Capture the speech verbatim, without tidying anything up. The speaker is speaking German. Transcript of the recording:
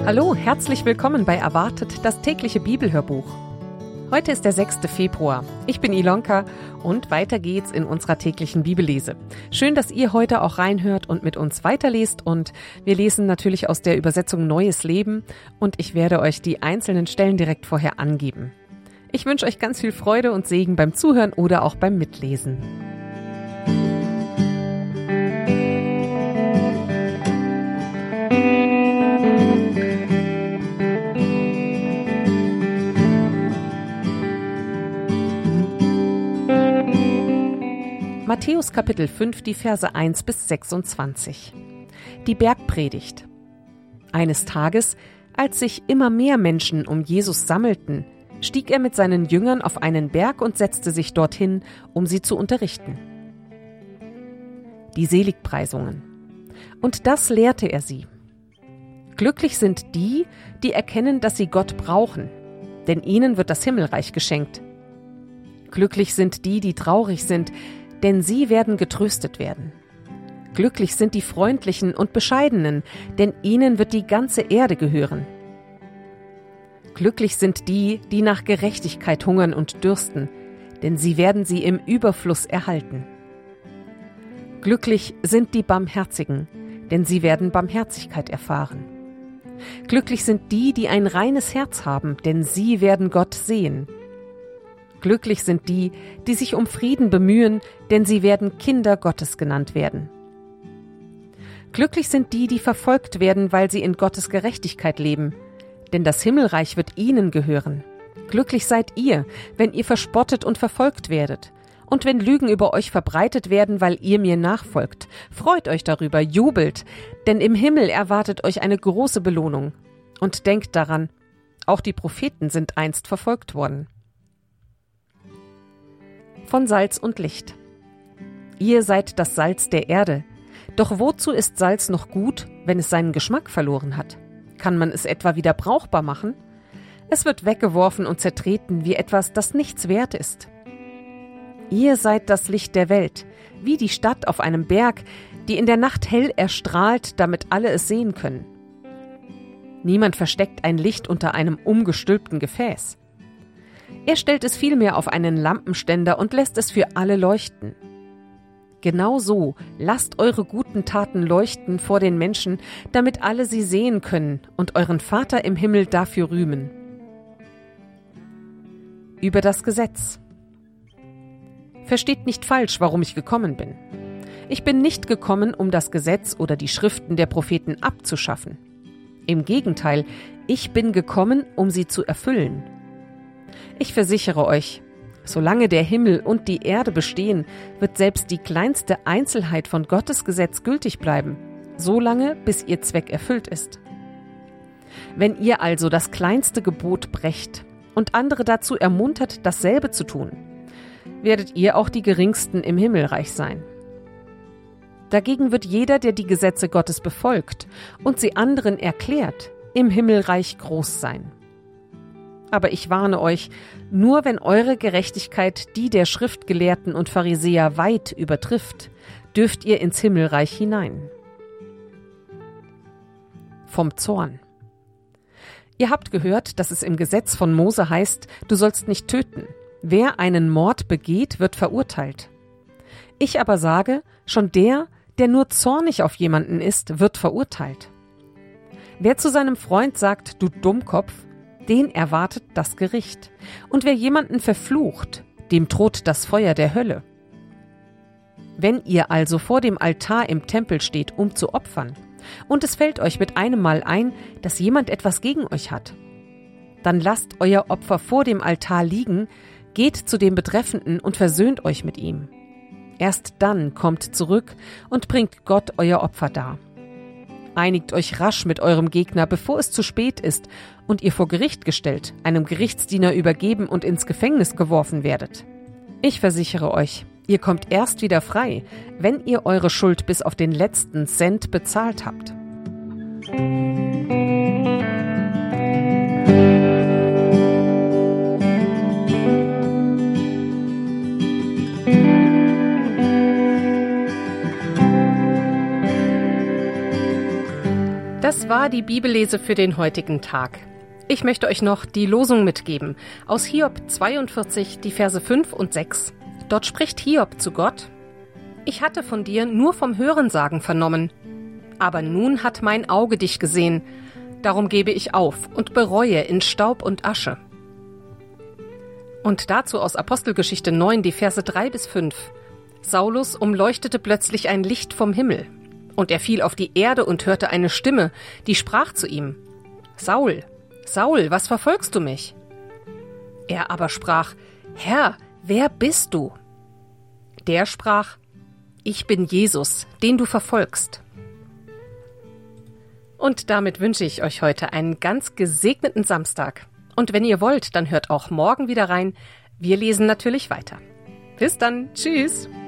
Hallo, herzlich willkommen bei Erwartet, das tägliche Bibelhörbuch. Heute ist der sechste Februar. Ich bin Ilonka und weiter geht's in unserer täglichen Bibellese. Schön, dass ihr heute auch reinhört und mit uns weiterlest, und wir lesen natürlich aus der Übersetzung Neues Leben und ich werde euch die einzelnen Stellen direkt vorher angeben. Ich wünsche euch ganz viel Freude und Segen beim Zuhören oder auch beim Mitlesen. Matthäus Kapitel fünf, die Verse eins bis sechsundzwanzig. Die Bergpredigt. Eines Tages, als sich immer mehr Menschen um Jesus sammelten, stieg er mit seinen Jüngern auf einen Berg und setzte sich dorthin, um sie zu unterrichten. Die Seligpreisungen. Und das lehrte er sie. Glücklich sind die, die erkennen, dass sie Gott brauchen, denn ihnen wird das Himmelreich geschenkt. Glücklich sind die, die traurig sind, denn sie werden getröstet werden. Glücklich sind die Freundlichen und Bescheidenen, denn ihnen wird die ganze Erde gehören. Glücklich sind die, die nach Gerechtigkeit hungern und dürsten, denn sie werden sie im Überfluss erhalten. Glücklich sind die Barmherzigen, denn sie werden Barmherzigkeit erfahren. Glücklich sind die, die ein reines Herz haben, denn sie werden Gott sehen. Glücklich sind die, die sich um Frieden bemühen, denn sie werden Kinder Gottes genannt werden. Glücklich sind die, die verfolgt werden, weil sie in Gottes Gerechtigkeit leben, denn das Himmelreich wird ihnen gehören. Glücklich seid ihr, wenn ihr verspottet und verfolgt werdet, und wenn Lügen über euch verbreitet werden, weil ihr mir nachfolgt. Freut euch darüber, jubelt, denn im Himmel erwartet euch eine große Belohnung. Und denkt daran, auch die Propheten sind einst verfolgt worden. Von Salz und Licht. Ihr seid das Salz der Erde. Doch wozu ist Salz noch gut, wenn es seinen Geschmack verloren hat? Kann man es etwa wieder brauchbar machen? Es wird weggeworfen und zertreten wie etwas, das nichts wert ist. Ihr seid das Licht der Welt, wie die Stadt auf einem Berg, die in der Nacht hell erstrahlt, damit alle es sehen können. Niemand versteckt ein Licht unter einem umgestülpten Gefäß. Er stellt es vielmehr auf einen Lampenständer und lässt es für alle leuchten. Genau so lasst eure guten Taten leuchten vor den Menschen, damit alle sie sehen können und euren Vater im Himmel dafür rühmen. Über das Gesetz. Versteht nicht falsch, warum ich gekommen bin. Ich bin nicht gekommen, um das Gesetz oder die Schriften der Propheten abzuschaffen. Im Gegenteil, ich bin gekommen, um sie zu erfüllen. Ich versichere euch, solange der Himmel und die Erde bestehen, wird selbst die kleinste Einzelheit von Gottes Gesetz gültig bleiben, solange bis ihr Zweck erfüllt ist. Wenn ihr also das kleinste Gebot brecht und andere dazu ermuntert, dasselbe zu tun, werdet ihr auch die geringsten im Himmelreich sein. Dagegen wird jeder, der die Gesetze Gottes befolgt und sie anderen erklärt, im Himmelreich groß sein. Aber ich warne euch, nur wenn eure Gerechtigkeit die der Schriftgelehrten und Pharisäer weit übertrifft, dürft ihr ins Himmelreich hinein. Vom Zorn. Ihr habt gehört, dass es im Gesetz von Mose heißt, du sollst nicht töten. Wer einen Mord begeht, wird verurteilt. Ich aber sage, schon der, der nur zornig auf jemanden ist, wird verurteilt. Wer zu seinem Freund sagt, du Dummkopf, den erwartet das Gericht. Und wer jemanden verflucht, dem droht das Feuer der Hölle. Wenn ihr also vor dem Altar im Tempel steht, um zu opfern, und es fällt euch mit einem Mal ein, dass jemand etwas gegen euch hat, dann lasst euer Opfer vor dem Altar liegen, geht zu dem Betreffenden und versöhnt euch mit ihm. Erst dann kommt zurück und bringt Gott euer Opfer dar. Einigt euch rasch mit eurem Gegner, bevor es zu spät ist und ihr vor Gericht gestellt, einem Gerichtsdiener übergeben und ins Gefängnis geworfen werdet. Ich versichere euch, ihr kommt erst wieder frei, wenn ihr eure Schuld bis auf den letzten Cent bezahlt habt. Das war die Bibellese für den heutigen Tag. Ich möchte euch noch die Losung mitgeben. Aus Hiob zweiundvierzig, die Verse fünf und sechs. Dort spricht Hiob zu Gott: Ich hatte von dir nur vom Hörensagen vernommen. Aber nun hat mein Auge dich gesehen. Darum gebe ich auf und bereue in Staub und Asche. Und dazu aus Apostelgeschichte neun, die Verse drei bis fünf. Saulus umleuchtete plötzlich ein Licht vom Himmel. Und er fiel auf die Erde und hörte eine Stimme, die sprach zu ihm: Saul, Saul, was verfolgst du mich? Er aber sprach: Herr, wer bist du? Der sprach: Ich bin Jesus, den du verfolgst. Und damit wünsche ich euch heute einen ganz gesegneten Samstag. Und wenn ihr wollt, dann hört auch morgen wieder rein. Wir lesen natürlich weiter. Bis dann. Tschüss.